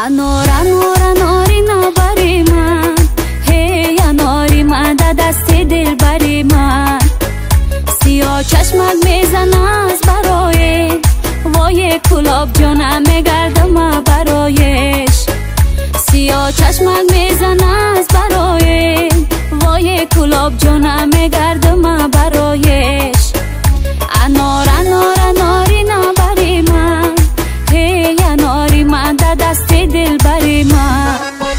انار انار اناری نبری من، هی اناری من در دست دل بری من. سیاه چشمت میزنه از برای وای کلاب جانم میگردم برایش. سیاه چشمت میزنه از برای وای کلاب جانم میگردم برایش. انار انار اناری نبری من، هی اناری من در دست دل بری من.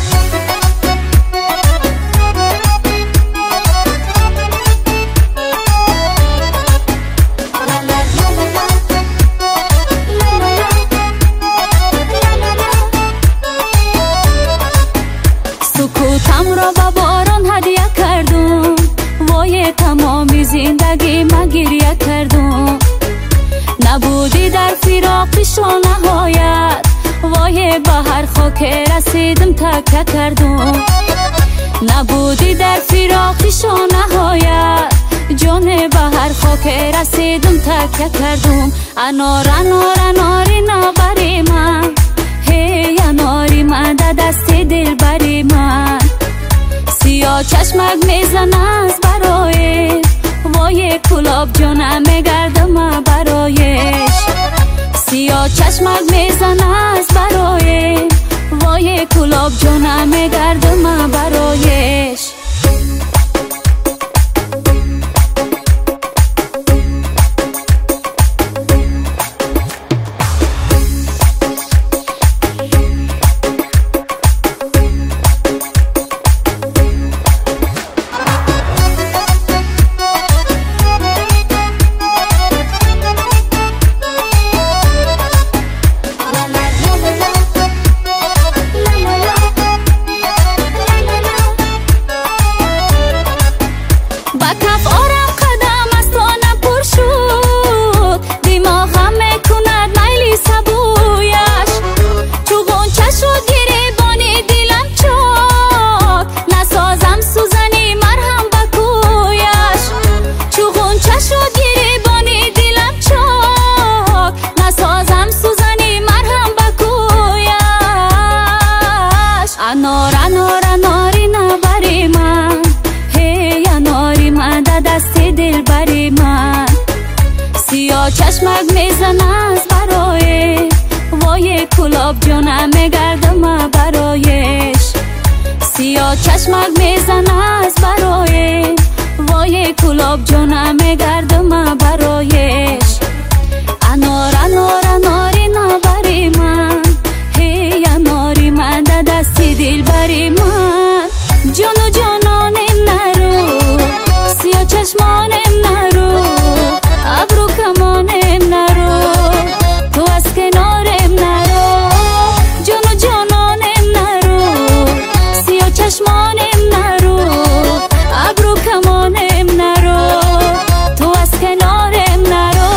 سکوتم را با باران هدیه کردم، وای تمامی زندگی ما گریه کردم. نبودی در فراقش و نهایت، وای با هر خاک رسیدم تکه کردم. نبودی در فراقش و نهایت، جان با هر خاک رسیدم تکه کردم. انار انار اناری نبری من، هی اناری من در دست دل بری من. سیاه چشمک میزنه از برای وای کلاب جانم میگردم برایش. سیاه چشمک میزنه از برای وای کلاب جانم میگردم برایش. انار انار اناری نبری من، هی اناری من در دست دل بری من. سیاه چشمک میزنه از برای وای کلاب جانم میگردم برایش. سیاه چشمک میزنه از برای وای کلاب جانم میگردم برایش. انار انار اناری نبری من، هی اناری من در دست دل بری من. جان و جانانم نرو، سیاه چشمانم نرو، ابرو کمانم نرو، تو از کنارم نرو. جان و جانانم نرو، سیاه چشمانم نرو، ابرو کمانم نرو، تو از کنارم نرو.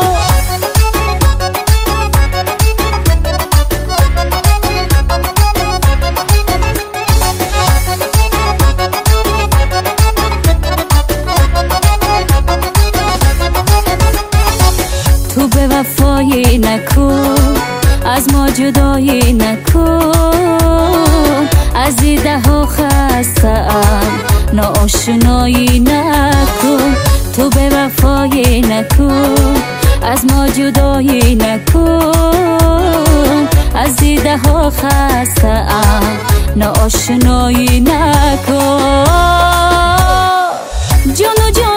تو به وفایی نکن، از ما جدایی نکن. از دیده ها خسته‌ام، ناآشنایی نکن. تو به وفایی نکن، از ما جدایی نکن. از دیده ها خسته‌ام، ناآشنایی نکن. جان و جان